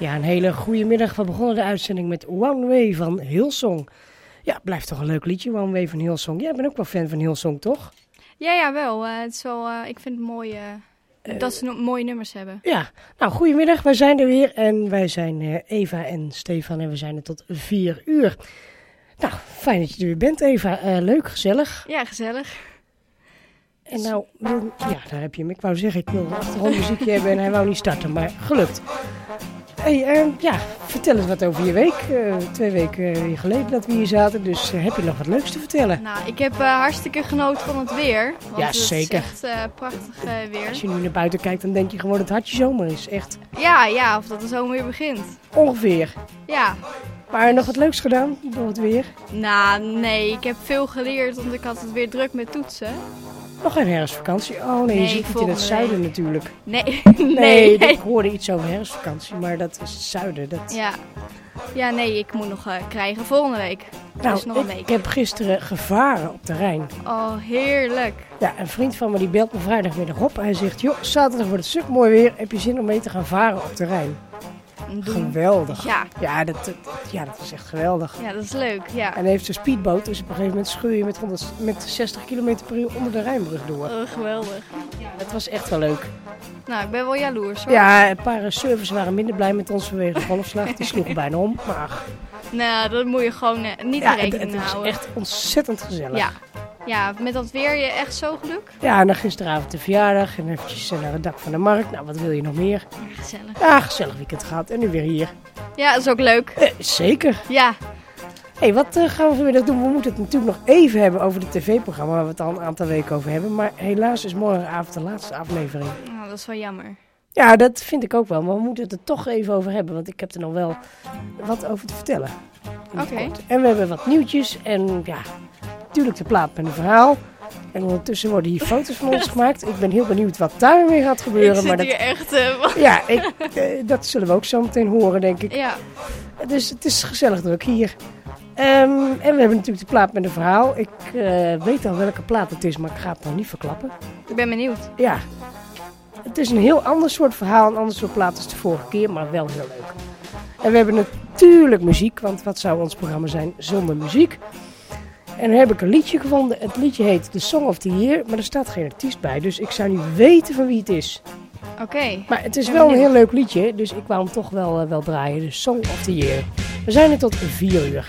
Ja, een hele goede middag. We begonnen de uitzending met One Way van Hillsong. Ja, blijft toch een leuk liedje, One Way van Hillsong. Jij bent ook wel fan van Hillsong, toch? Ja, wel. Het is wel ik vind het mooi dat ze mooie nummers hebben. Ja, nou, goedemiddag. Wij zijn er weer en wij zijn Eva en Stefan en we zijn er tot 4 uur. Nou, fijn dat je er weer bent, Eva. Leuk, gezellig. Ja, gezellig. En nou, ja, daar heb je hem. Ik wou zeggen, ik wil een achtergrondmuziekje hebben en hij wou niet starten, maar gelukt. Hey, vertel eens wat over je week. 2 weken geleden dat we hier zaten, dus heb je nog wat leuks te vertellen? Nou, ik heb hartstikke genoten van het weer. Want ja, zeker. Het is echt prachtig weer. Als je nu naar buiten kijkt, dan denk je gewoon dat het hartje zomer is. Echt. Ja, of dat de zomer weer begint. Ongeveer. Ja. Maar nog wat leuks gedaan door het weer? Nou, nee. Ik heb veel geleerd, want ik had het weer druk met toetsen. Nog geen herfstvakantie? Oh nee, je zit niet in het zuiden natuurlijk. Nee. Ik hoorde iets over herfstvakantie, maar dat is het zuiden. Dat... Ja, nee, ik moet nog krijgen volgende week. Nou, dus nog een week. Ik heb gisteren gevaren op de Rijn. Oh, heerlijk. Ja, een vriend van me die belt me vrijdagmiddag op. Hij zegt, joh, zaterdag wordt het stuk mooi weer. Heb je zin om mee te gaan varen op de Rijn? Geweldig. Ja, dat is echt geweldig. Ja, dat is leuk, ja. En hij heeft een speedboot, dus op een gegeven moment scheur je met 60 km per uur onder de Rijnbrug door. Oh, geweldig. Dat was echt wel leuk. Nou, ik ben wel jaloers hoor. Ja, een paar surfers waren minder blij met ons vanwege golfslag. Die sloegen bijna om, maar... Nou, dat moet je gewoon niet in rekening houden. Het is echt ontzettend gezellig. Ja, met dat weer je echt zo geluk. Ja, en dan gisteravond de verjaardag en eventjes naar het dak van de markt. Nou, wat wil je nog meer? Ja, gezellig. Ja, gezellig weekend gehad en nu weer hier. Ja, dat is ook leuk. Zeker. Ja. Hey, wat gaan we vanmiddag doen? We moeten het natuurlijk nog even hebben over het tv-programma waar we het al een aantal weken over hebben. Maar helaas is morgenavond de laatste aflevering. Oh, dat is wel jammer. Ja, dat vind ik ook wel. Maar we moeten het er toch even over hebben, want ik heb er nog wel wat over te vertellen. Oké. En we hebben wat nieuwtjes en ja, natuurlijk de plaat met een verhaal. En ondertussen worden hier foto's van ons gemaakt. Ik ben heel benieuwd wat daarmee gaat gebeuren. Ik zit maar hier echt... Ja, dat zullen we ook zo meteen horen, denk ik. Ja. Dus het is gezellig druk hier. En we hebben natuurlijk de plaat met een verhaal. Ik weet al welke plaat het is, maar ik ga het nog niet verklappen. Ik ben benieuwd. Ja. Het is een heel ander soort verhaal, een ander soort plaat als de vorige keer, maar wel heel leuk. En we hebben natuurlijk muziek, want wat zou ons programma zijn zonder muziek? En dan heb ik een liedje gevonden. Het liedje heet The Song of the Year, maar er staat geen artiest bij, dus ik zou niet weten van wie het is. Oké. Maar het is wel een heel leuk liedje, dus ik wou hem toch wel draaien. The Song of the Year. We zijn er tot 4 uur.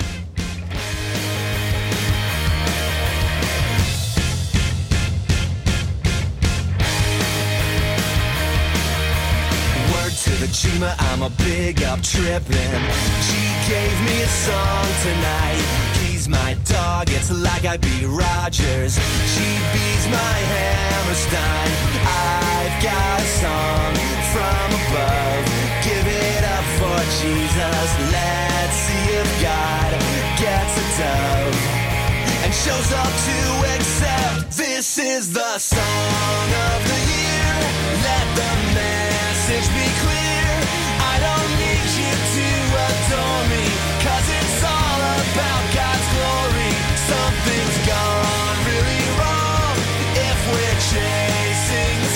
Chima, I'm a big up trippin'. She gave me a song tonight. He's my dog, it's like I be Rogers. She beats my Hammerstein. I've got a song from above. Give it up for Jesus. Let's see if God gets a dove and shows up to accept. This is the song of the year. Let the message be clear. I don't need you to adore me, 'cause it's all about God's glory. Something's gone really wrong if we're chasing the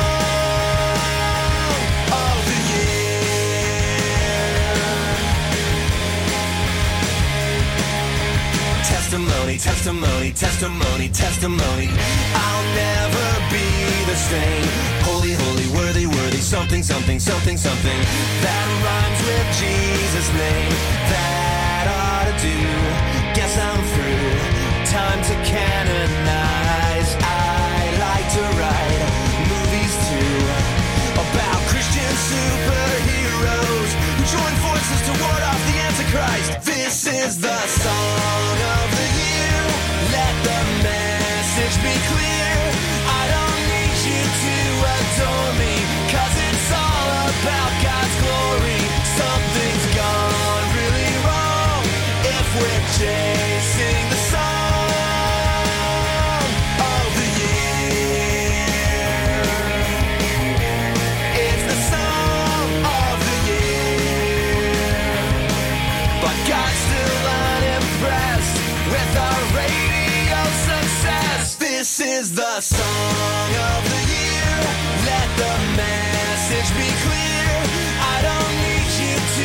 song of the year. Testimony, testimony, testimony, testimony. I'll never be the same. Holy, holy, worthy, worthy. Something, something, something, something that rhymes with Jesus' name. That ought to do. Guess I'm through. Time to canonize. I like to write movies too about Christian superheroes who join forces to ward off the Antichrist. This is the song of the year. Let the message be clear. I don't need you to adore me, 'cause it's all about God's glory. Something's gone really wrong if we're chasing the song of the year. It's the song of the year. But God's still unimpressed with our radio success. This is the song of the year. Let the message be clear. I don't need you to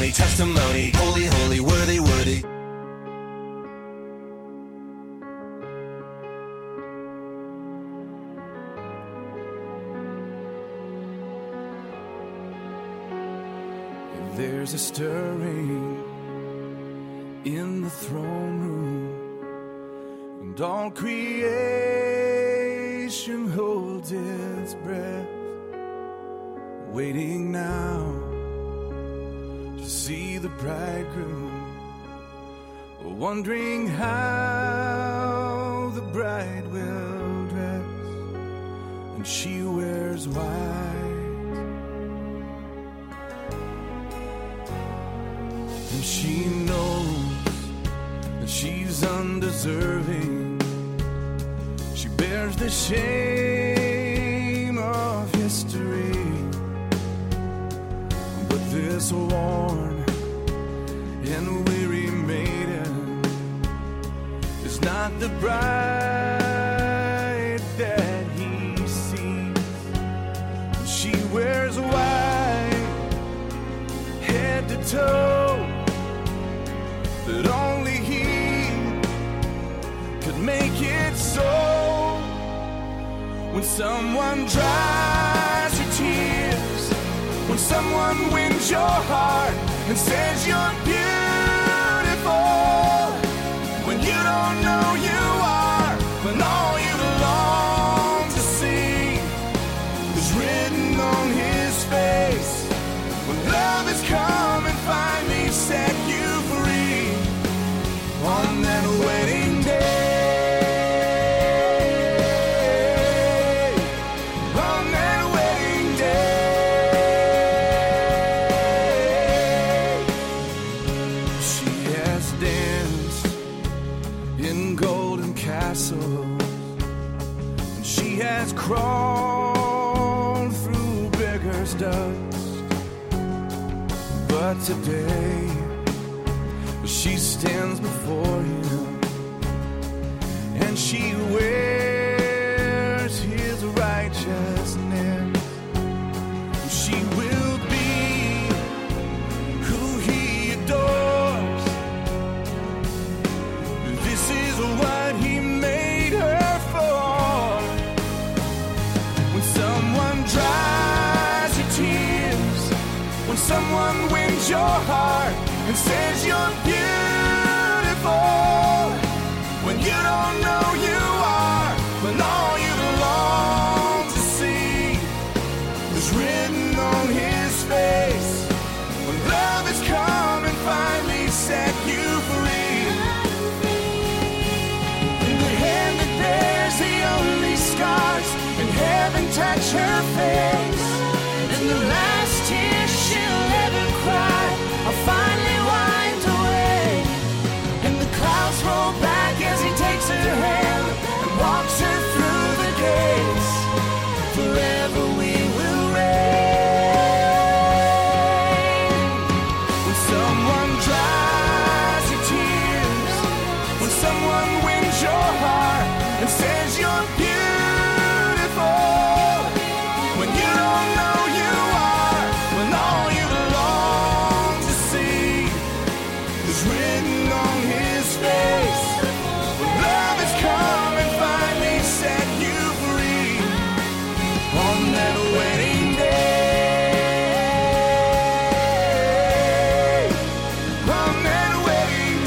testimony, testimony. Holy, holy, worthy, worthy. There's a stirring in the throne room, and all creation holds its breath, waiting now to see the bridegroom, wondering how the bride will dress, and she wears white. And she knows that she's undeserving. She bears the shame of history. But this worn and weary maiden is not the bride that he sees. She wears white, head to toe, that only he could make it so. When someone dries your tears, when someone wins your heart and says you're beautiful, when you don't know you are, when all you long to see is written on his face, when love has come and finally set you free on that wedding day, on that wedding day. She has danced in golden castles, and she has crawled through beggars' dust, but today she stands before him, and she wears his righteousness. She will be who he adores. This is what he made her for. When someone dries your tears, when someone wins your heart and says you're beautiful, when you don't know you are, when all you long to see is written on his face, when love has come and finally set you free. In the hand that bears the only scars in heaven touch her face, and the last tear she'll ever cry are finally wiped away, and the clouds roll back as he takes her hand and walks her through the gates. Forever we will reign. When someone dries your tears, when someone wins your heart and says you're beautiful, when you don't know you are, when all you long to see is written on his face, when love has come and finally set you free on that wedding day, on that wedding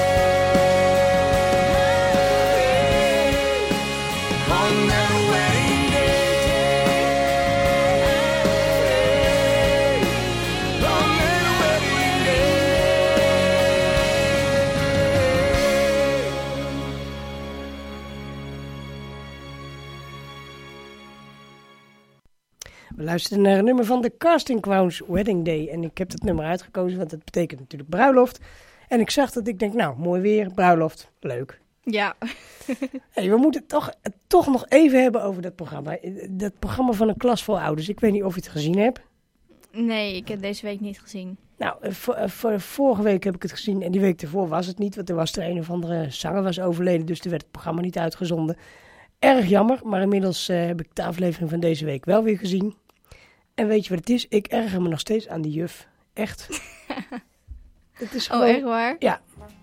day, on that wedding day, on that wedding We luisteren naar een nummer van de Casting Crowns Wedding Day. En ik heb dat nummer uitgekozen, want het betekent natuurlijk bruiloft. En ik zag dat ik denk, nou, mooi weer, bruiloft, leuk. Ja. Hey, we moeten het toch nog even hebben over dat programma. Dat programma van een klas vol ouders. Ik weet niet of je het gezien hebt. Nee, ik heb deze week niet gezien. Nou, vorige week heb ik het gezien en die week ervoor was het niet. Want er was er een of andere zanger was overleden, dus er werd het programma niet uitgezonden. Erg jammer, maar inmiddels heb ik de aflevering van deze week wel weer gezien. En weet je wat het is? Ik erger me nog steeds aan die juf. Echt. Het is Oh, gewoon... echt waar? Ja.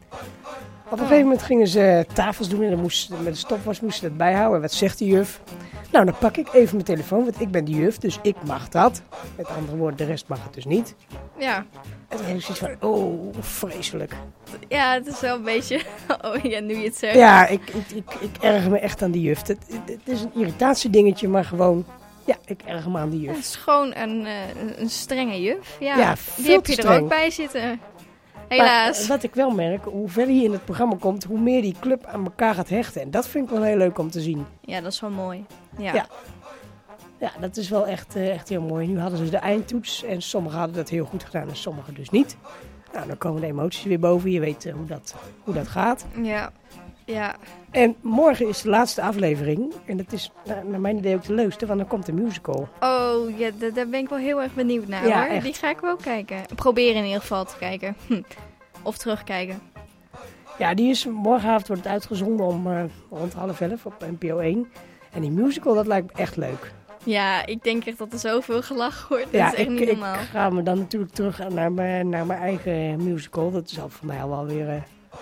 Op een gegeven moment gingen ze tafels doen en dan moesten met de stopwas moesten ze dat bijhouden. En wat zegt de juf? Nou, dan pak ik even mijn telefoon, want ik ben de juf, dus ik mag dat. Met andere woorden, de rest mag het dus niet. Ja. En toen had ik zoiets van, oh, vreselijk. Ja, het is wel een beetje... Oh ja, nu je het zegt. Ja, ik erger me echt aan die juf. Het is een irritatiedingetje, maar gewoon... Ja, ik erger me aan die Het juf. is gewoon een strenge juf. Ja, Ja, die veel heb te je er streng. ook bij zitten. Helaas. Maar wat ik wel merk, hoe verder je in het programma komt, hoe meer die club aan elkaar gaat hechten. En dat vind ik wel heel leuk om te zien. Ja, dat is wel mooi. Ja. Ja. Ja, dat is wel echt heel mooi. Nu hadden ze de eindtoets en sommigen hadden dat heel goed gedaan en sommigen dus niet. Nou, dan komen de emoties weer boven. Je weet hoe dat gaat. Ja. Ja. En morgen is de laatste aflevering. En dat is naar mijn idee ook de leukste, want dan komt de musical. Oh, ja, daar ben ik wel heel erg benieuwd naar, Ja, hoor. echt. Die ga ik wel kijken. Proberen in ieder geval te kijken. Of terugkijken. Ja, morgenavond wordt het uitgezonden om rond 10:30 op NPO 1. En die musical, dat lijkt me echt leuk. Ja, ik denk echt dat er zoveel gelachen wordt. Dat Ja, is echt niet ik normaal. ga me dan natuurlijk terug naar mijn eigen musical. Dat is al voor mij al wel weer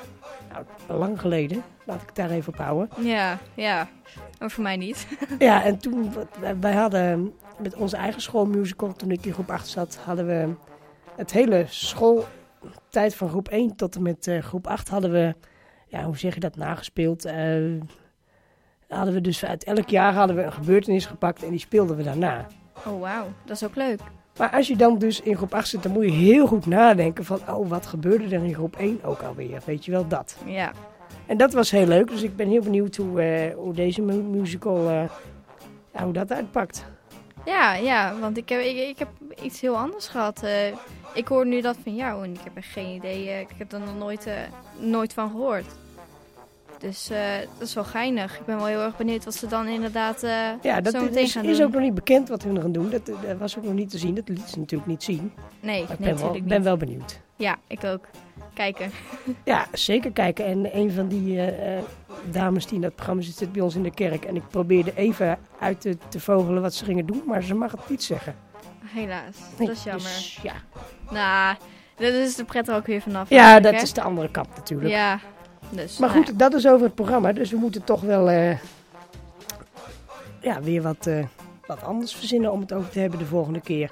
lang geleden. Laat ik het daar even op houden. Ja, ja. Maar voor mij niet. Ja, en toen, wij hadden met onze eigen schoolmusical, toen ik in groep 8 zat, hadden we het hele schooltijd van groep 1 tot en met groep 8 hadden we, ja, hoe zeg je dat, nagespeeld. Hadden we dus uit elk jaar hadden we een gebeurtenis gepakt en die speelden we daarna. Oh, wauw. Dat is ook leuk. Maar als je dan dus in groep 8 zit, dan moet je heel goed nadenken van, oh, wat gebeurde er in groep 1 ook alweer? Weet je wel, dat. Ja. En dat was heel leuk, dus ik ben heel benieuwd hoe deze musical, hoe dat uitpakt. Ja, want ik heb iets heel anders gehad. Ik hoor nu dat van jou en ik heb echt geen idee. Ik heb er nog nooit van gehoord. Dus dat is wel geinig. Ik ben wel heel erg benieuwd wat ze dan inderdaad Ja, dat zo meteen gaan doen. is ook nog niet bekend wat hun gaan doen. Dat was ook nog niet te zien. Dat liet ze natuurlijk niet zien. Nee, Maar natuurlijk ik niet. ben wel benieuwd. Ja, ik ook. Kijken. Ja, zeker kijken. En een van die dames die in dat programma zit bij ons in de kerk. En ik probeerde even uit te vogelen wat ze gingen doen. Maar ze mag het niet zeggen. Helaas. Nee, Dat is jammer. dus, ja, Nou, dat is de pret er ook weer vanaf. ja natuurlijk, dat hè? is de andere kant natuurlijk. Ja, dus. Maar nou goed, dat is over het programma. Dus we moeten toch wel weer wat anders verzinnen om het over te hebben de volgende keer.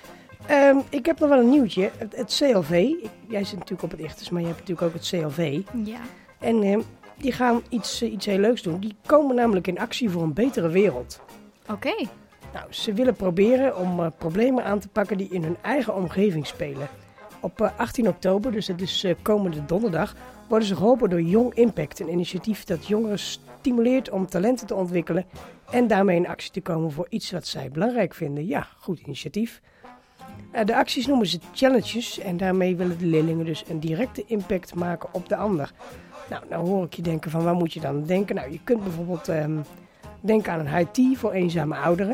Ik heb nog wel een nieuwtje. Het CLV. Jij zit natuurlijk op het Ichthus, maar je hebt natuurlijk ook het CLV. ja. En die gaan iets heel leuks doen. Die komen namelijk in actie voor een betere wereld. Oké. Nou, ze willen proberen om problemen aan te pakken die in hun eigen omgeving spelen. Op 18 oktober, dus dat is komende donderdag, worden ze geholpen door Young Impact. Een initiatief dat jongeren stimuleert om talenten te ontwikkelen en daarmee in actie te komen voor iets wat zij belangrijk vinden. Ja, goed initiatief. De acties noemen ze challenges en daarmee willen de leerlingen dus een directe impact maken op de ander. Nou hoor ik je denken van waar moet je dan denken? Nou, je kunt bijvoorbeeld denken aan een high tea voor eenzame ouderen.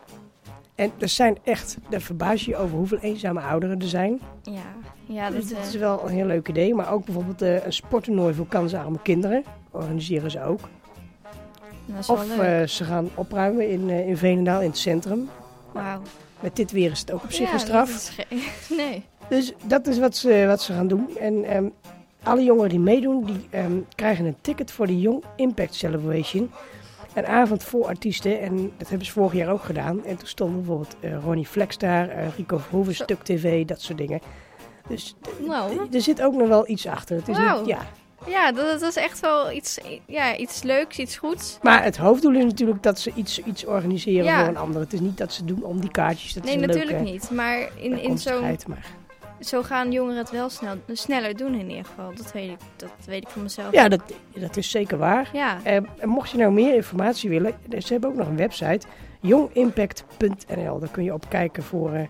En er zijn echt, daar verbaas je je over hoeveel eenzame ouderen er zijn. Ja, Dus dat is wel een heel leuk idee. Maar ook bijvoorbeeld een sporttoernooi voor kansarme kinderen. Organiseren ze ook. dat is wel Of leuk. ze gaan opruimen in Veenendaal in het centrum. Wauw. Met dit weer is het ook op zich Ja, een straf. dat is nee. Dus dat is wat ze gaan doen. En alle jongeren die meedoen, die krijgen een ticket voor de Young Impact Celebration. Een avond voor artiesten. En dat hebben ze vorig jaar ook gedaan. En toen stonden bijvoorbeeld Ronnie Flex daar, Rico Verhoeven, Stuk TV, dat soort dingen. Dus Nou. er zit ook nog wel iets achter. Het is Wauw. niet, ja. Ja, dat is echt wel iets leuks, iets goeds. Maar het hoofddoel is natuurlijk dat ze iets organiseren Ja. voor een ander. Het is niet dat ze doen om die kaartjes. Dat Nee, is een natuurlijk leuke niet. Maar in bijkomstigheid, maar... zo gaan jongeren het wel sneller doen in ieder geval. Dat weet ik van mezelf. Ja, dat is zeker waar. Ja. En mocht je nou meer informatie willen, ze hebben ook nog een website, youngimpact.nl. Daar kun je op kijken voor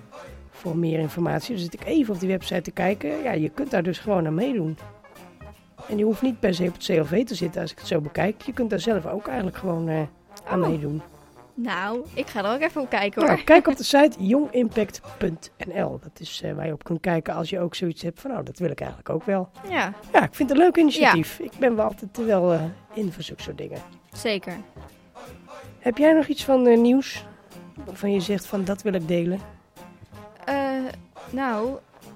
meer informatie. Dus zit ik even op die website te kijken. Ja, je kunt daar dus gewoon aan meedoen. En je hoeft niet per se op het CLV te zitten als ik het zo bekijk. Je kunt daar zelf ook eigenlijk gewoon aan meedoen. Nou, ik ga er ook even op kijken hoor. Nou, kijk op de site youngimpact.nl. Dat is waar je op kunt kijken als je ook zoiets hebt van, nou, dat wil ik eigenlijk ook wel. Ja, Ja, ik vind het een leuk initiatief. Ik ben wel altijd wel in voor zulke soort dingen. zeker. Heb jij nog iets van nieuws waarvan je zegt van dat wil ik delen? Nou,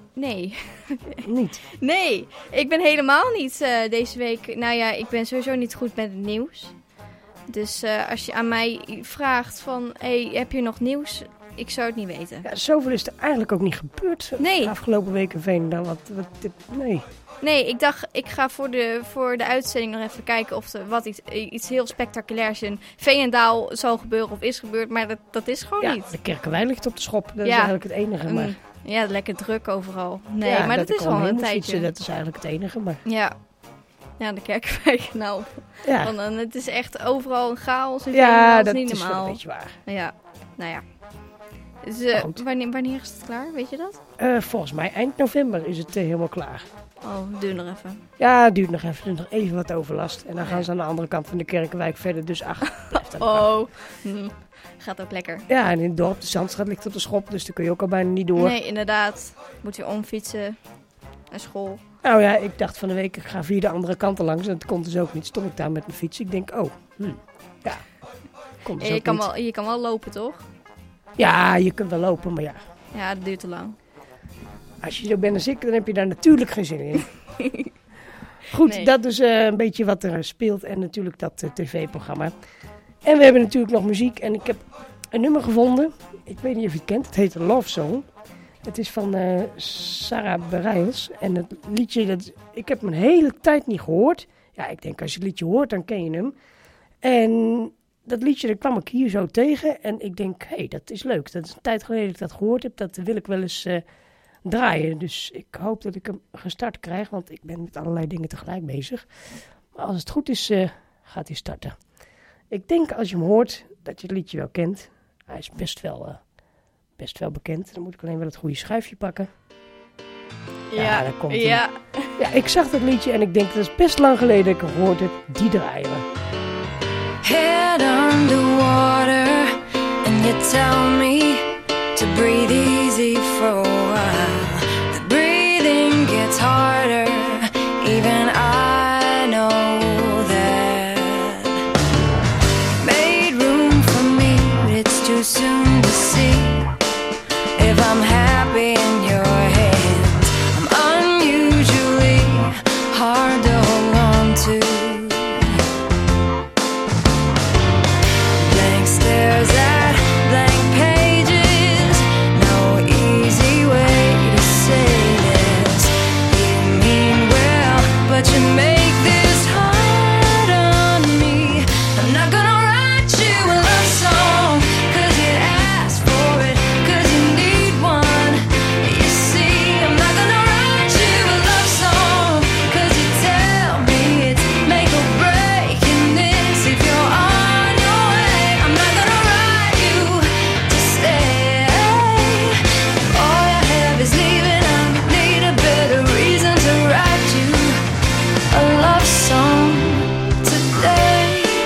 Nee. Niet? Nee, ik ben helemaal niet deze week... Nou ja, ik ben sowieso niet goed met het nieuws. Dus als je aan mij vraagt van... Hey, heb je nog nieuws? Ik zou het niet weten. Ja, zoveel is er eigenlijk ook niet gebeurd Nee. de afgelopen weken in Veenendaal. Nee. Nee, ik dacht, ik ga voor de uitzending nog even kijken of er iets heel spectaculairs in Veenendaal zal gebeuren of is gebeurd. Maar dat is gewoon niet. De Kerkenwijn ligt op de schop. Dat is Ja. eigenlijk het enige. Maar... Ja, lekker druk overal. Nee, Ja, maar dat is ik wel heen een moet tijdje. fietsen, dat is eigenlijk het enige. Maar... Ja, de Kerkenwijk nou. Ja, Want dan, het is echt overal een chaos in ja Veenendaal. dat is niet is wel normaal. een beetje waar. Ja, nou ja. Dus, Maar goed. wanneer is het klaar? Weet je dat? Volgens mij eind november is het helemaal klaar. Oh, duur nog even. Ja, het duurt nog even. Er is nog even wat overlast. En dan gaan ze aan de andere kant van de Kerkenwijk verder. Dus blijft aan de kant. Gaat ook lekker. Ja, en in het dorp, de Zandstraat ligt op de schop. Dus daar kun je ook al bijna niet door. Nee, inderdaad. Moet weer omfietsen. Naar school. Nou ja, ik dacht van de week, ik ga via de andere kanten langs. En dat kon dus ook niet. Stond ik daar met mijn fiets. Ik denk, ja. Komt dus Je ook niet. kan wel lopen, toch? Ja, je kunt wel lopen, maar ja. Ja, dat duurt te lang. Als je zo bent als ik, dan heb je daar natuurlijk geen zin in. Goed, Nee. dat is een beetje wat er speelt. En natuurlijk dat tv-programma. En we hebben natuurlijk nog muziek. En ik heb een nummer gevonden. Ik weet niet of je het kent. Het heet Love Song. Het is van Sarah Bareilles. En het liedje, ik heb hem een hele tijd niet gehoord. Ja, ik denk als je het liedje hoort, dan ken je hem. En dat liedje, daar kwam ik hier zo tegen. En ik denk, hé, dat is leuk. Dat is een tijd geleden dat ik dat gehoord heb. Dat wil ik wel eens draaien. Dus ik hoop dat ik hem gestart krijg. Want ik ben met allerlei dingen tegelijk bezig. Maar als het goed is, gaat hij starten. Ik denk als je hem hoort, dat je het liedje wel kent. Hij is best wel bekend. Dan moet ik alleen wel het goede schuifje pakken. Ja, daar komt hij. Ja. Ja, ik zag dat liedje en ik denk, dat is best lang geleden dat ik hem gehoord heb. Die draaien we. Head underwater, and you tell me to breathe easy for a while. The breathing gets harder, even I know that. Made room for me, but it's too soon to see if I'm happy in your hands. I'm unusually hard to hold on to. Blank stares at blank pages. No easy way to say this. You mean well, but you make this hard on me. I'm not gonna write you a love song, 'cause you asked for it, 'cause you need one. You see, I'm not gonna write you a love song, 'cause you tell me it's make or break in this. If you're on your way, I'm not gonna write you to stay. If all you have is leaving, I need a better reason to write you a love song today.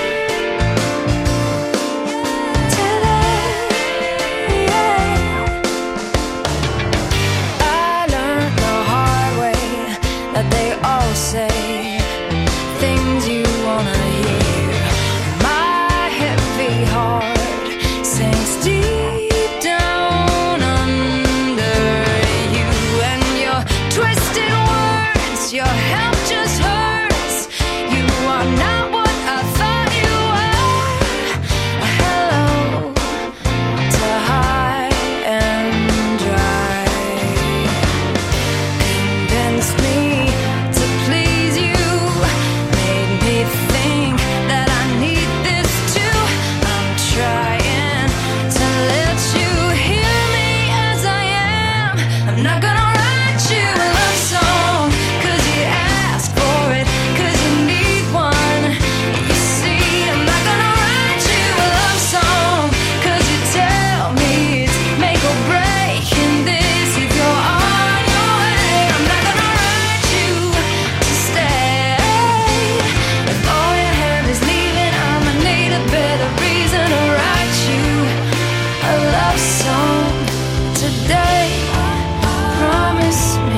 I learned the hard way that they all say things you wanna hear. My heavy heart sinks deep down under you, and your twisted words, your help just hurts. You are not what I thought you were. Hello to high and dry. Convinced me to please you, made me think that I need this too. I'm trying to let you hear me as I am. I'm not gonna write you a love song, 'cause you asked for it, 'cause you need one. You see, I'm not gonna write you a love song, 'cause you tell me it's make or break in this. If you're on your way, I'm not gonna write you to stay. If all you have is leaving, I'ma need a better reason to write you a love song today. Promise me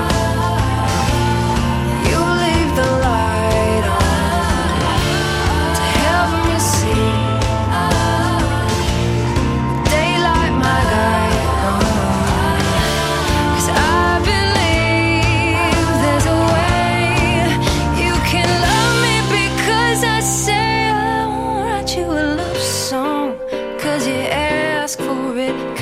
you'll leave the light on to help me see daylight, my guide. 'Cause I've been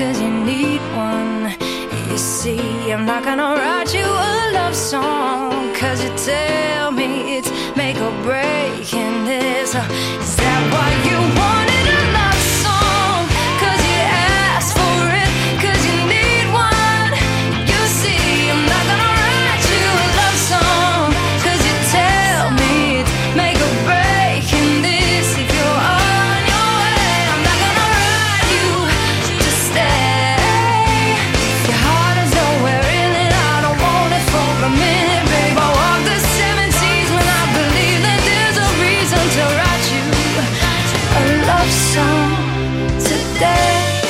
'cause you need one. You see, I'm not gonna write you a love song, 'cause you tell me it's make or break in this. Is that why you wanted a love song? 'Cause you asked for it, 'cause you need one. You see, I'm not gonna write you a love song, 'cause you tell me it's make or break in this. If you're on your way, I'm not gonna write you to stay. Your heart is nowhere in it, I don't want it for a minute, babe. I walk the 7 seas when I believe that there's a reason to write you a love song today.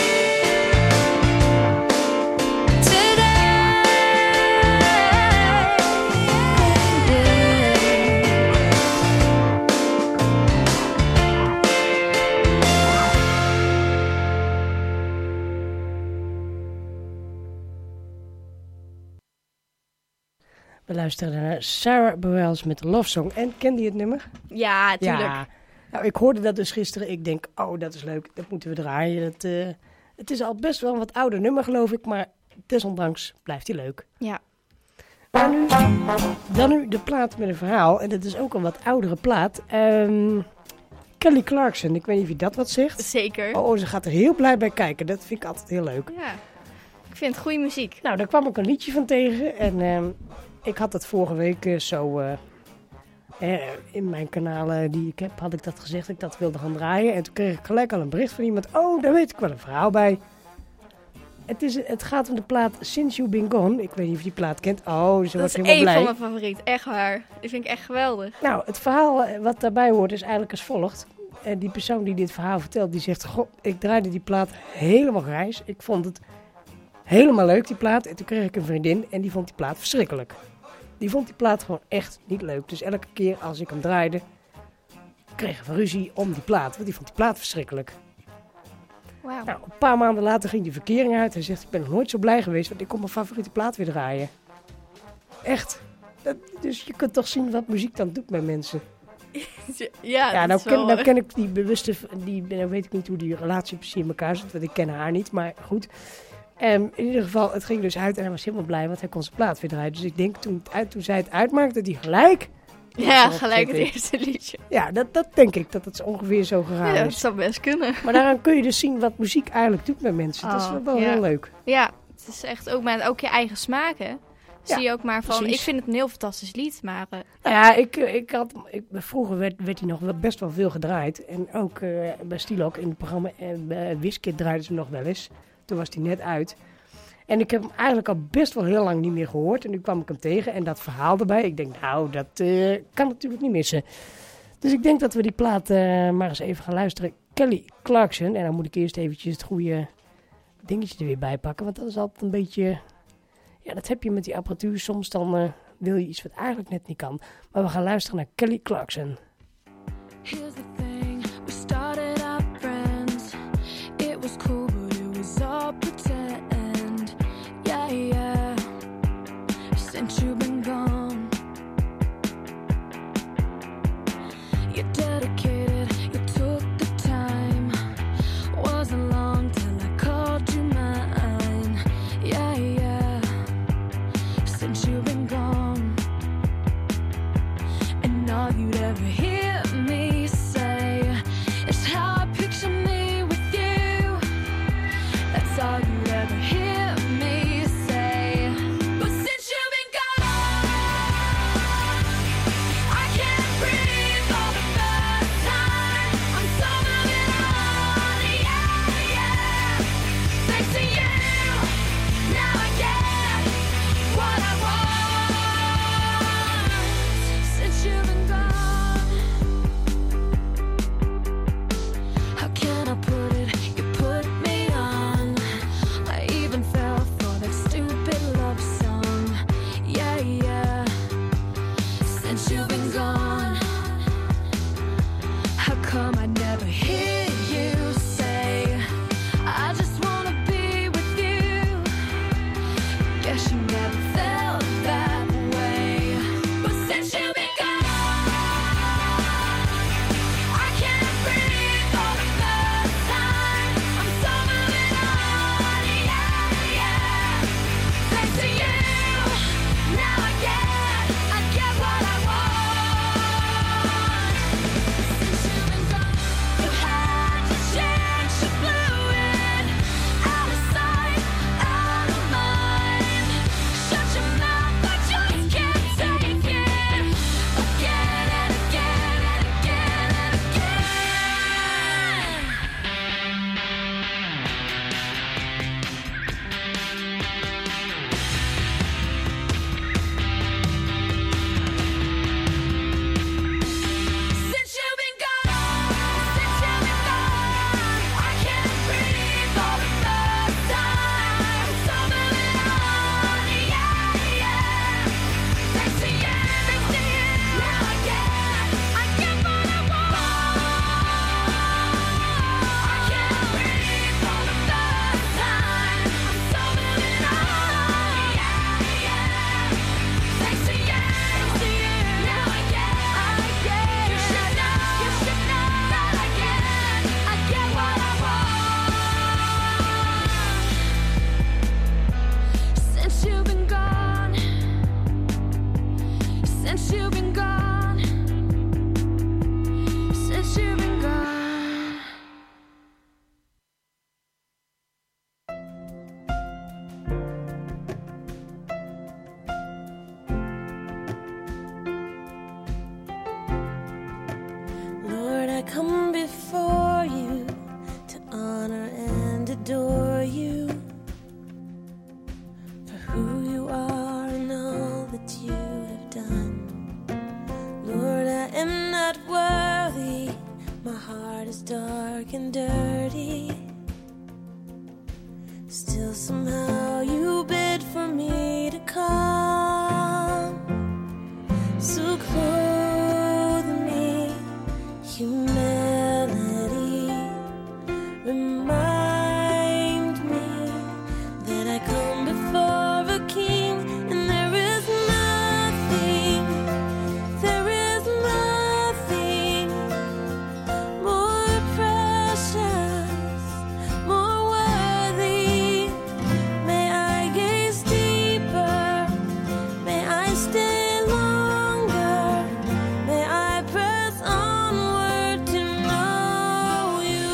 We luisteren naar Sarah Bareilles met Love Song. En kende je het nummer? Ja, tuurlijk. Ja. Nou, ik hoorde dat dus gisteren. Ik denk, oh, dat is leuk. Dat moeten we draaien. Het is al best wel een wat ouder nummer, geloof ik. Maar desondanks blijft hij leuk. Ja. Dan nu de plaat met een verhaal. En dat is ook een wat oudere plaat. Kelly Clarkson. Ik weet niet of je dat wat zegt. Zeker. Oh, ze gaat er heel blij bij kijken. Dat vind ik altijd heel leuk. Ja. Ik vind het goede muziek. Nou, daar kwam ik een liedje van tegen. En ik had het vorige week in mijn kanalen die ik heb, had ik dat gezegd dat ik dat wilde gaan draaien. En toen kreeg ik gelijk al een bericht van iemand. Oh, daar weet ik wel een verhaal bij. Het gaat om de plaat Since You've Been Gone. Ik weet niet of je die plaat kent. Oh, ze Dat wordt is helemaal één blij. van mijn favorieten. Echt waar. Die vind ik echt geweldig. Nou, het verhaal wat daarbij hoort is eigenlijk als volgt. En die persoon die dit verhaal vertelt, die zegt... Goh, ik draaide die plaat helemaal grijs. Ik vond het helemaal leuk, die plaat. En toen kreeg ik een vriendin en die vond die plaat verschrikkelijk. Die vond die plaat gewoon echt niet leuk. Dus elke keer als ik hem draaide, kregen we ruzie om die plaat. Want die vond die plaat verschrikkelijk. Wauw. Nou, een paar maanden later ging die verkering uit. Hij zegt, ik ben nog nooit zo blij geweest, want ik kon mijn favoriete plaat weer draaien. Echt. Dus je kunt toch zien wat muziek dan doet met mensen. Ja, Ja, dat nou is wel... ken ik die bewuste... Nou weet ik niet hoe die relatie precies in elkaar zit, want ik ken haar niet, maar goed. In ieder geval, het ging dus uit en hij was helemaal blij, want hij kon zijn plaat weer draaien. Dus ik denk, toen zij het uitmaakte, dat hij gelijk... Ja, gelijk het eerste liedje. Ja, dat denk ik, dat het ongeveer zo gegaan Ja, dat is. zou best kunnen. Maar daaraan kun je dus zien wat muziek eigenlijk doet met mensen. Dat is wel ja. heel leuk. Ja, het is echt ook met ook je eigen smaken. Zie je ook maar van, precies. ik vind het een heel fantastisch lied, maar... Nou ja, vroeger werd hij nog best wel veel gedraaid. En ook bij Stilok in het programma Wiskit draaiden ze hem nog wel eens. Toen was hij net uit. En ik heb hem eigenlijk al best wel heel lang niet meer gehoord. En nu kwam ik hem tegen en dat verhaal erbij. Ik denk, nou, dat kan natuurlijk niet missen. Dus ik denk dat we die plaat maar eens even gaan luisteren. Kelly Clarkson. En dan moet ik eerst eventjes het goede dingetje er weer bij pakken. Want dat is altijd een beetje... Ja, dat heb je met die apparatuur. Soms dan wil je iets wat eigenlijk net niet kan. Maar we gaan luisteren naar Kelly Clarkson. Here's the thing, we started out friends. It was cool, but it was all pretend. Yeah, yeah, since you've been gone. You're dedicated, you took the time. Wasn't long till I called you mine. Yeah, yeah, since you've been gone. And all you'd ever hear me say till somehow you bid for me to come. So clothe me, humility, remind me that I come before a king, and there is nothing more precious, more worthy. May I gaze deeper, may I stay longer, may I press onward to know you,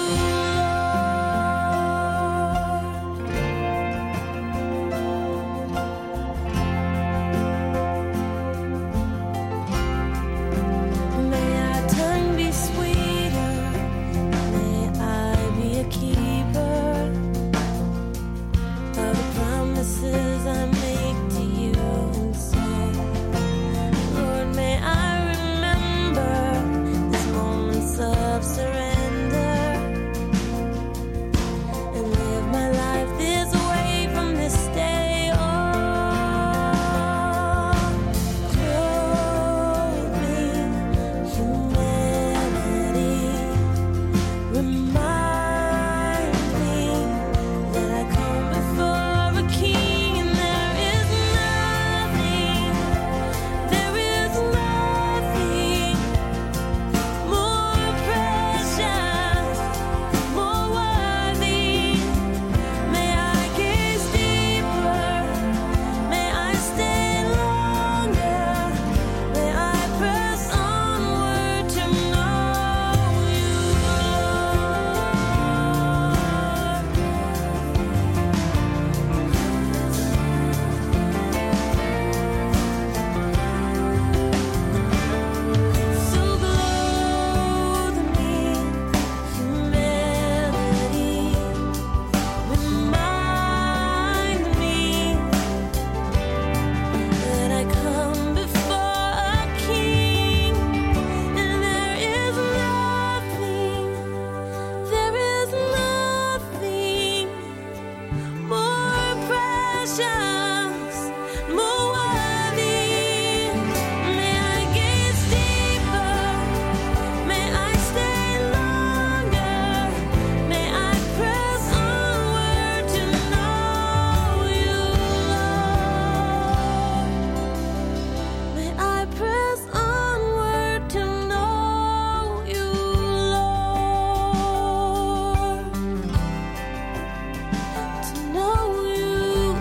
Lord. May our tongue be sweeter, may I be a keeper of the promises I make to you in song. Lord, may I remember these moments of surrender and live my life this way from this day on. Clothe me, humanity, remind me that I come before a king, and there is nothing more precious, more worthy. May I gaze deeper, may I stay longer, may I press onward to know you, so clothe me, humility, remind me that I come before a king, and there is nothing more precious, more worthy. May I gaze deeper, may I stay longer, may I press onward to know you, Lord. May I press onward to know you, Lord. To know you,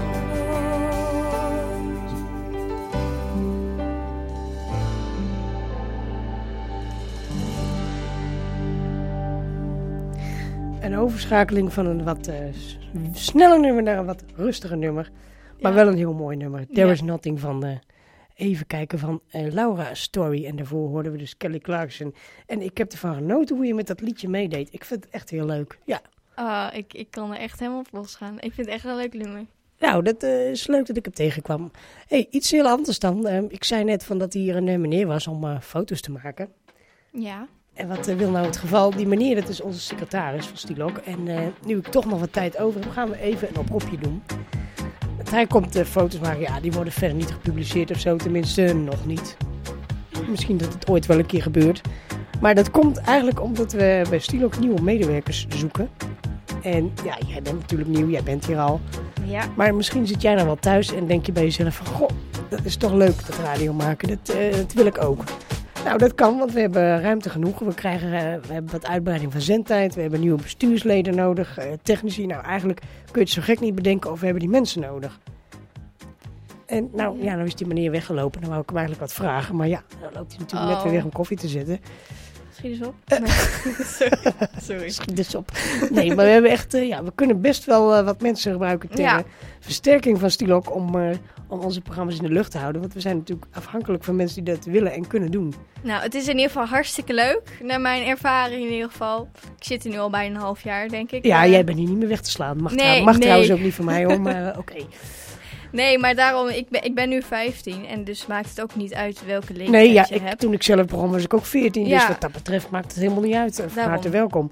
Een overschakeling van een wat sneller nummer naar een wat rustiger nummer. Maar Ja. wel een heel mooi nummer. There Ja. is Nothing van, even kijken, van Laura Story. En daarvoor hoorden we dus Kelly Clarkson. En ik heb ervan genoten hoe je met dat liedje meedeed. Ik vind het echt heel leuk. Ja. Ik kan er echt helemaal op losgaan. Ik vind het echt een leuk nummer. Nou, dat is leuk dat ik hem tegenkwam. Hey, iets heel anders dan. Ik zei net van dat hier een meneer was om foto's te maken. Ja. En wat wil nou het geval? Die meneer, dat is onze secretaris van Stilok. En nu ik toch nog wat tijd over heb, gaan we even een oproepje doen. Want hij komt foto's maken. Ja, die worden verder niet gepubliceerd of zo. Tenminste, nog niet. Misschien dat het ooit wel een keer gebeurt. Maar dat komt eigenlijk omdat we bij Stilok nieuwe medewerkers zoeken. En ja, jij bent natuurlijk nieuw. Jij bent hier al. Ja. Maar misschien zit jij dan wel thuis en denk je bij jezelf van... Goh, dat is toch leuk, dat radio maken. Dat wil ik ook. Nou, dat kan, want we hebben ruimte genoeg. We hebben wat uitbreiding van zendtijd. We hebben nieuwe bestuursleden nodig. Technici. Nou, eigenlijk kun je het zo gek niet bedenken of we hebben die mensen nodig. En nou is die meneer weggelopen. Dan wou ik hem eigenlijk wat vragen. Maar ja, dan loopt hij natuurlijk net weer weg om koffie te zetten. Schiet eens op. Sorry. Schiet dus op. Nee, maar we hebben echt... we kunnen best wel wat mensen gebruiken ter versterking van Stilok om onze programma's in de lucht te houden. Want we zijn natuurlijk afhankelijk van mensen die dat willen en kunnen doen. Nou, het is in ieder geval hartstikke leuk. Naar mijn ervaring in ieder geval. Ik zit er nu al bijna een half jaar, denk ik. Ja, jij bent hier niet meer weg te slaan. Mag Nee. trouwens ook niet van mij hoor, maar oké. Nee, maar daarom, ik ben nu 15 en dus maakt het ook niet uit welke leeftijd Nee, ja, je hebt. toen ik zelf begon was ik ook 14, Ja. dus wat dat betreft maakt het helemaal niet uit. Van Daarom. harte welkom.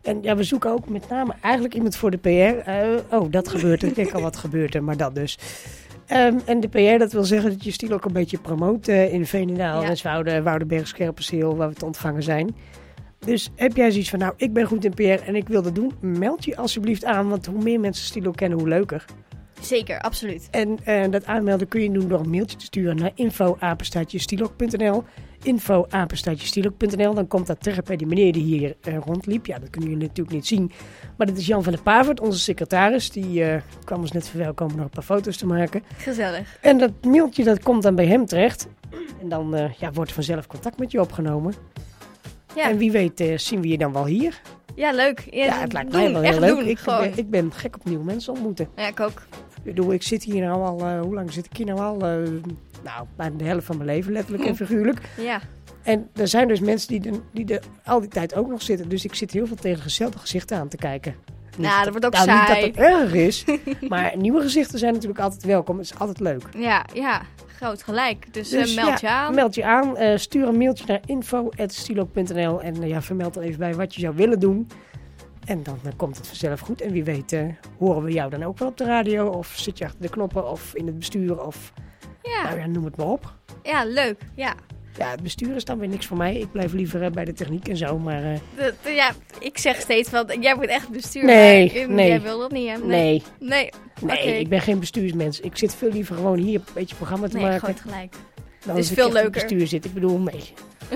En ja, we zoeken ook met name eigenlijk iemand voor de PR. Dat gebeurt er. Ik denk al, wat gebeurt er, maar dat dus. En de PR, dat wil zeggen dat je Stiel ook een beetje promoot in Veenendaal, Westwoude, Woudenberg, Scherpenzeel, waar we te ontvangen zijn. Dus heb jij zoiets van, nou, ik ben goed in PR en ik wil dat doen, meld je alsjeblieft aan, want hoe meer mensen Stiel kennen, hoe leuker. Zeker, absoluut. En dat aanmelden kun je doen door een mailtje te sturen naar info@stielok.nl. info@stielok.nl. Dan komt dat terecht bij die meneer die hier rondliep. Ja, dat kunnen jullie natuurlijk niet zien. Maar dat is Jan van der Pavert, onze secretaris. Die kwam ons net verwelkomen nog een paar foto's te maken. Gezellig. En dat mailtje dat komt dan bij hem terecht. En dan wordt er vanzelf contact met je opgenomen. Ja. En wie weet zien we je dan wel hier. Ja, leuk. Ja, het lijkt mij wel heel leuk. Doen, ik ben gek op nieuwe mensen ontmoeten. Ja, ik ook. Ik zit hier nou al, hoe lang zit ik hier nou al? Bijna de helft van mijn leven, letterlijk en figuurlijk. Ja. En er zijn dus mensen die er al die tijd ook nog zitten. Dus ik zit heel veel tegen dezelfde gezichten aan te kijken. Nou, dat wordt ook saai. Niet dat het erg is, maar nieuwe gezichten zijn natuurlijk altijd welkom. Het is altijd leuk. Ja, groot gelijk. Dus meld je aan. Meld je aan. Stuur een mailtje naar info@stielok.nl en vermeld er even bij wat je zou willen doen. En dan komt het vanzelf goed. En wie weet horen we jou dan ook wel op de radio. Of zit je achter de knoppen of in het bestuur. Of noem het maar op. Ja, leuk. Ja. Ja, het bestuur is dan weer niks voor mij. Ik blijf liever bij de techniek en zo. Maar, ik zeg steeds van, jij moet echt bestuur. Nee. Jij wil dat niet, hè? Nee. Okay. Ik ben geen bestuursmens. Ik zit veel liever gewoon hier een beetje programma te maken. Nee, gewoon gelijk. Dan het is veel leuker. Het bestuur zit. Ik bedoel, nee.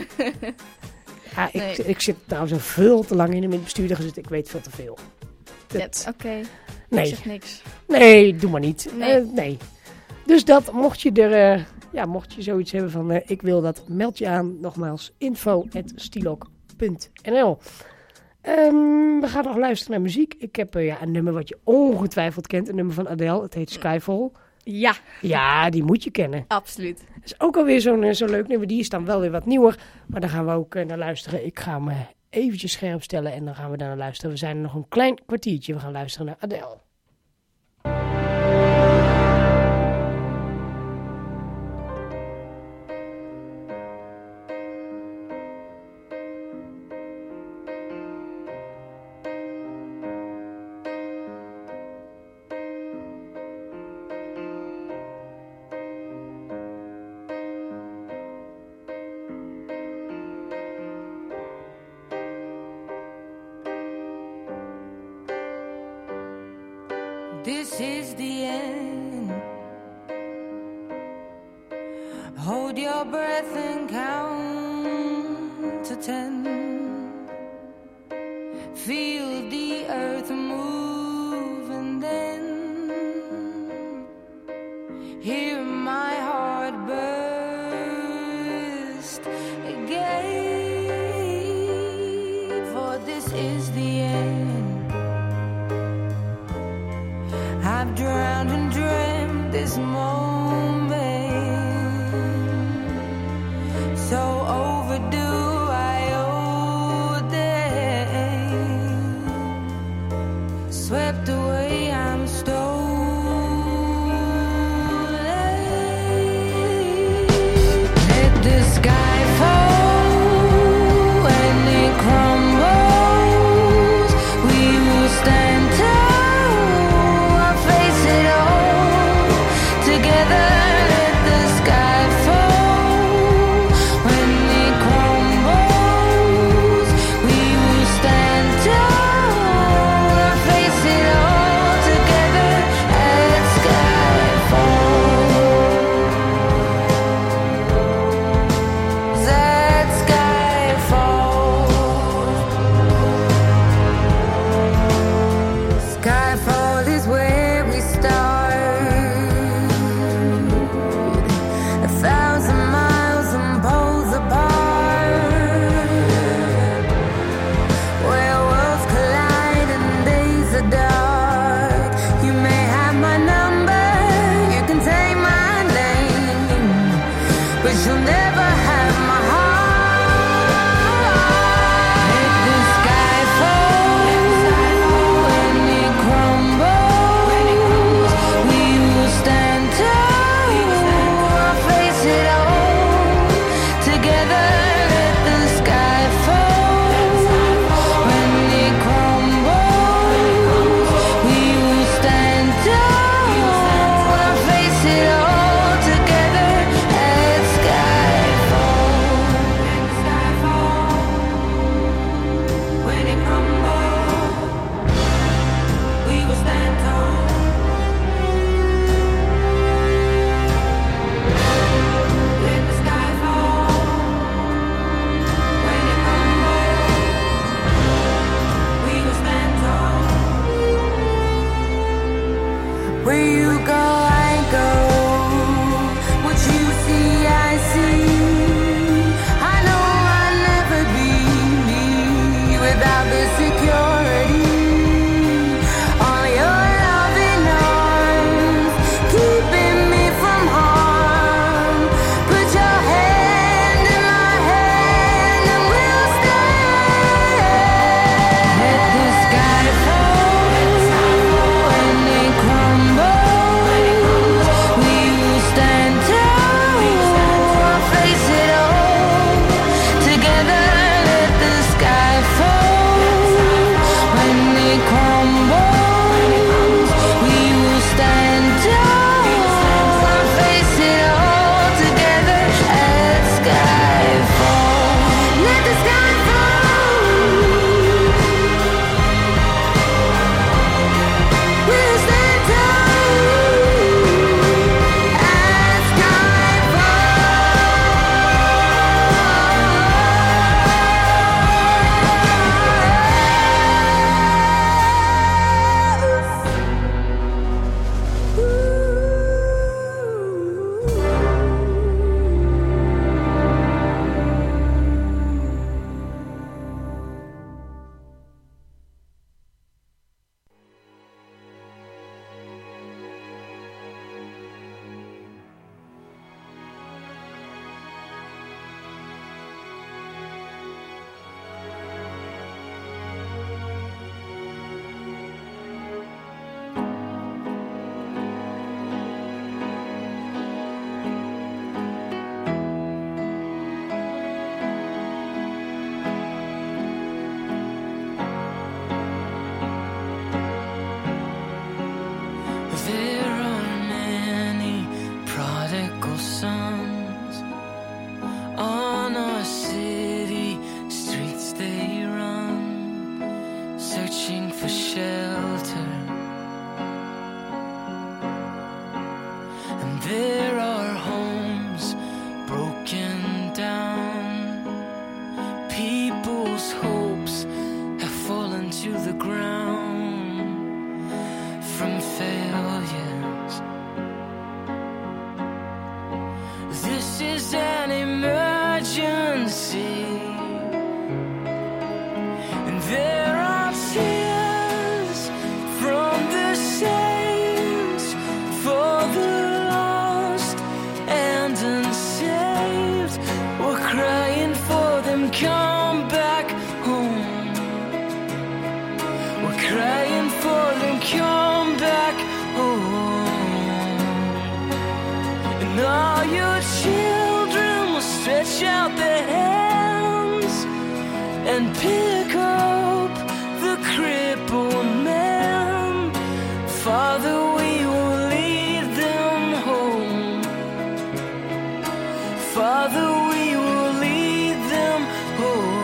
Ik zit trouwens al veel te lang in het bestuur gezeten. Ik weet veel te veel. Oké. Nee. Ik zeg niks. Nee, doe maar niet. Nee. Nee. Dus dat, mocht je zoiets hebben van ik wil dat, meld je aan. Nogmaals, info@stielok.nl. We gaan nog luisteren naar muziek. Ik heb een nummer wat je ongetwijfeld kent. Een nummer van Adele. Het heet Skyfall. Ja. Ja, die moet je kennen. Absoluut. Dat is ook alweer zo'n leuk nummer. Die is dan wel weer wat nieuwer. Maar daar gaan we ook naar luisteren. Ik ga hem eventjes scherp stellen en dan gaan we daar naar luisteren. We zijn er nog een klein kwartiertje. We gaan luisteren naar Adele. This is the end. Hold your breath and count to 10. Feel the earth move and then hear my heart burst again. For this is the end. I've drowned and dreamt this moment, so overdue I owe them. Swept away, I'm stolen. Let the sky fall and it crumbles. We will stand tall. Together Where you go, I go. What you see, I see. I know I'll never be me without the security. All your loving arms keeping me from harm. Put your hand in my hand and we'll stand. Let the sky fall when it crumbles. We will stand tall, face it all together. Let the sky fall when it crumbles. We will stand tall, face it all together. Let the sky fall. Let the sky fall. We'll stand tall as sky There are many prodigal sons on our city streets. They run, searching for shelter. And there are homes broken down. People's hopes have fallen to the ground from failures. This is an emergency, and there are tears from the saints for the lost and unsaved. We're crying for them, come back home. We're crying for them, come back home. And all your children will stretch out their hands and pick up the crippled man. Father, we will lead them home. Father, we will lead them home.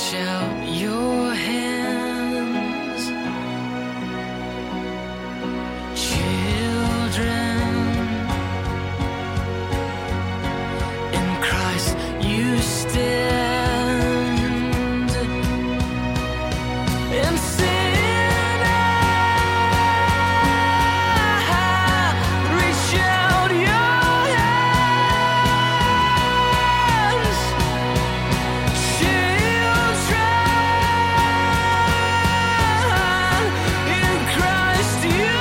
Stretch out your hands, children. In Christ you stand, and sin, reach out your hands, children. In Christ you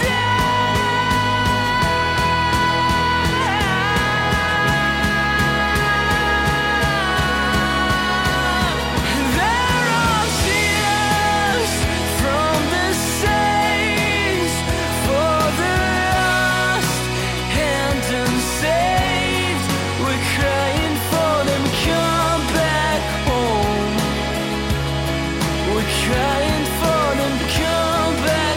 stand. There are tears from the saints for the lost and unsaved. We're crying for them, come back home. We're crying for them, come back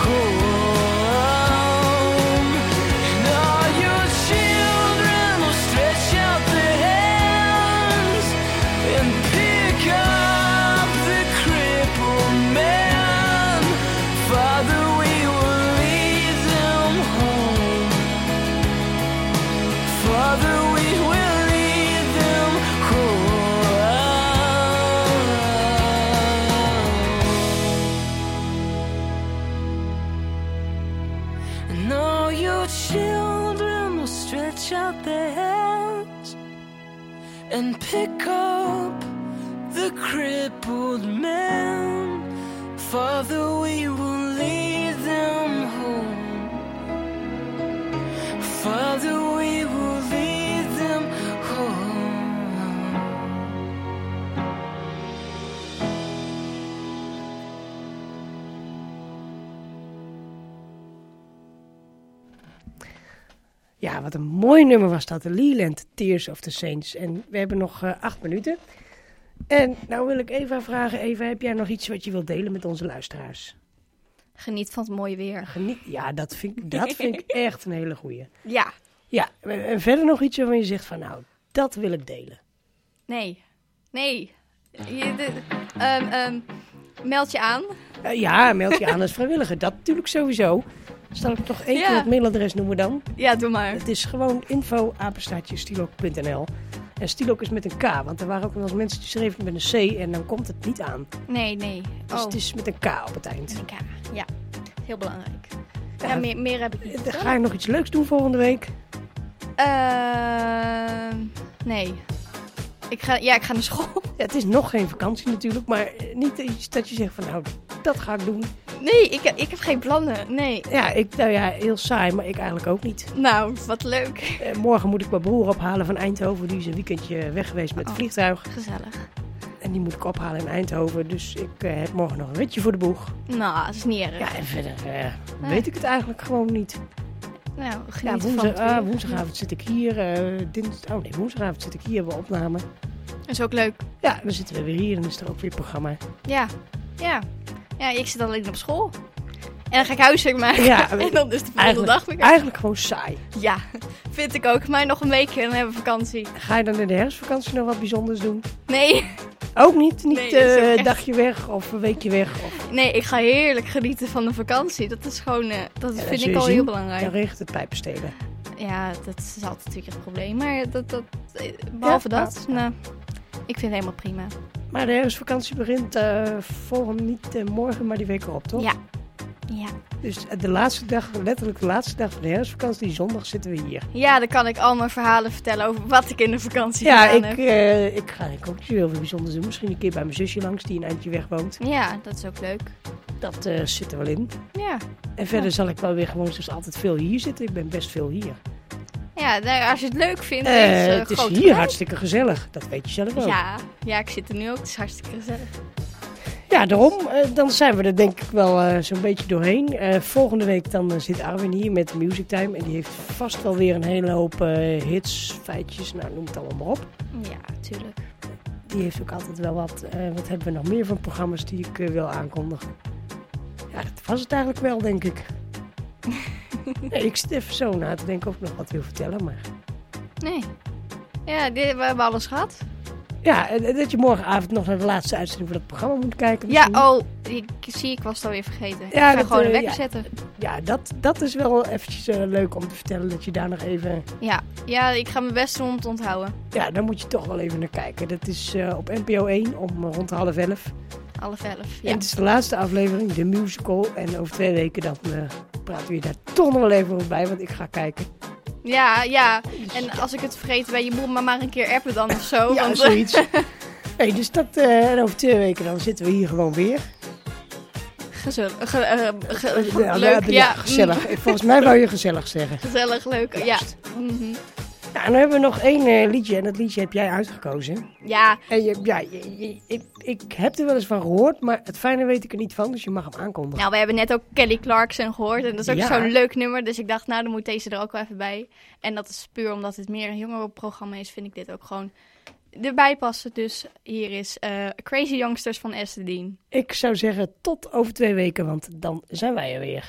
home. And all your children will stretch out their hands and pick up the crippled man. Father, we will lead them home. Father, we will lead them home. And all your children will stretch out their hands and pick up the crippled man. Father, we will lead them home. Father, we will lead them home. Ja, wat een mooi nummer was dat. Leland, Tears of the Saints. En we hebben nog 8 minuten. En nou wil ik Eva vragen. Eva, heb jij nog iets wat je wilt delen met onze luisteraars? Geniet van het mooie weer. Ja, dat vind ik echt een hele goeie. Ja. Ja, en verder nog iets waarvan je zegt van nou, dat wil ik delen. Nee. Meld je aan. Ja, meld je aan als vrijwilliger. Dat natuurlijk sowieso. Zal ik toch één keer het mailadres noemen dan? Ja, doe maar. Het is gewoon info@stilok.nl. En Stilok is met een K, want er waren ook wel eens mensen die schreven met een C en dan komt het niet aan. Nee. Dus het is met een K op het eind. Een K. Ja, heel belangrijk. Ja, Ja, meer heb ik niet. Ga je nog iets leuks doen volgende week? Nee. Ik ga naar school. Ja, het is nog geen vakantie natuurlijk, maar niet iets dat je zegt van nou, dat ga ik doen. Nee, ik heb geen plannen. Nee. Ja, heel saai, maar ik eigenlijk ook niet. Nou, wat leuk. Morgen moet ik mijn broer ophalen van Eindhoven. Die is een weekendje weg geweest met het vliegtuig. Gezellig. En die moet ik ophalen in Eindhoven. Dus ik heb morgen nog een ritje voor de boeg. Nou, dat is niet erg. Ja, en verder weet ik het eigenlijk gewoon niet. Nou, Ja, geniet van het weer. woensdagavond zit ik hier. Woensdagavond zit ik hier bij opname. Dat is ook leuk. Ja, dan zitten we weer hier en dan is er ook weer programma. Ja, ik zit alleen op school. En dan ga ik huiswerk maken. Ja, en dan is de volgende dag weer. Eigenlijk gewoon saai. Ja, vind ik ook. Maar nog een weekje en dan hebben we vakantie. Ga je dan in de herfstvakantie nog wat bijzonders doen? Nee. Ook niet? Niet Nee, dat is ook een echt- dagje weg of een weekje weg? Of... Nee, ik ga heerlijk genieten van de vakantie. Dat is gewoon, dat Ja, vind zul ik je al zien. heel belangrijk. Dan regent het pijpenstelen. Ja, dat is altijd natuurlijk het probleem. Maar behalve Ja, dat, nou, ik vind het helemaal prima. Maar de herfstvakantie begint niet morgen, maar die week erop, toch? Ja. Dus de laatste dag, letterlijk de laatste dag van de herfstvakantie, die zondag zitten we hier. Ja, dan kan ik allemaal verhalen vertellen over wat ik in de vakantie Ja, gedaan heb. ik ga ook niet zo heel veel bijzonders doen. Misschien een keer bij mijn zusje langs, die een eindje weg woont. Ja, dat is ook leuk. Dat zit er wel in. Ja. En verder zal ik wel weer gewoon zoals altijd veel hier zitten. Ik ben best veel hier. Ja, nou, als je het leuk vindt, Het is groot hier gelijk. hartstikke gezellig. Dat weet je zelf ook. Ja, ik zit er nu ook. Het is hartstikke gezellig. Ja, daarom. Dan zijn we er denk ik wel zo'n beetje doorheen. Volgende week dan zit Arwin hier met Music Time. En die heeft vast wel weer een hele hoop hits, feitjes. Nou, noem het allemaal maar op. Ja, tuurlijk. Die heeft ook altijd wel wat. Wat hebben we nog meer van programma's die ik wil aankondigen? Ja, dat was het eigenlijk wel, denk ik. Nee, ik zit even zo na te denken of ik nog wat wil vertellen, maar... Nee. Ja, we hebben alles gehad. Ja, en dat je morgenavond nog naar de laatste uitzending van het programma moet kijken. Ja, misschien. ik was het alweer vergeten. Ja, ik ga gewoon een wekker ja. zetten. Ja, dat is wel eventjes leuk om te vertellen dat je daar nog even... Ja, ik ga mijn best doen om te onthouden. Ja, daar moet je toch wel even naar kijken. Dat is op NPO 1 om rond 10:30. 11:30, En ja. het is de laatste aflevering, de musical. En over 2 weken dan praten we je daar toch nog wel even over bij, want ik ga kijken. Ja. En als ik het vergeten ben, je moet me maar een keer appen dan of zo. Ja, want, zoiets. Hey, dus dat, en over 2 weken dan zitten we hier gewoon weer. Gezellig. Leuk, ja, gezellig. Volgens mij wou je gezellig zeggen. Gezellig, leuk. Ja. Mhm. Ja, en dan hebben we nog 1 liedje en dat liedje heb jij uitgekozen. Ja, En ik heb er wel eens van gehoord, maar het fijne weet ik er niet van, dus je mag hem aankondigen. nou, we hebben net ook Kelly Clarkson gehoord. En dat is ook Ja. zo'n leuk nummer. Dus ik dacht, nou, dan moet deze er ook wel even bij. En dat is puur omdat het meer een jongerenprogramma is, vind ik dit ook gewoon erbij passen. Dus hier is Crazy Youngsters van Esther Dean. Ik zou zeggen tot over 2 weken, want dan zijn wij er weer.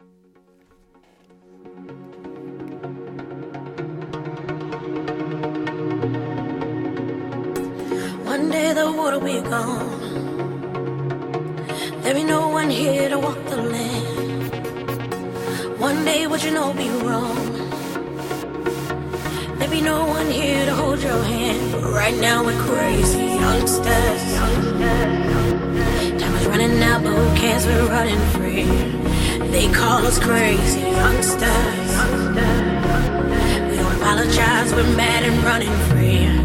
One day the water will be gone. There be no one here to walk the land. One day what you know be wrong. There be no one here to hold your hand. But right now we're crazy youngsters. Time is running out, but who cares? We're running free. They call us crazy youngsters. We don't apologize, we're mad and running free.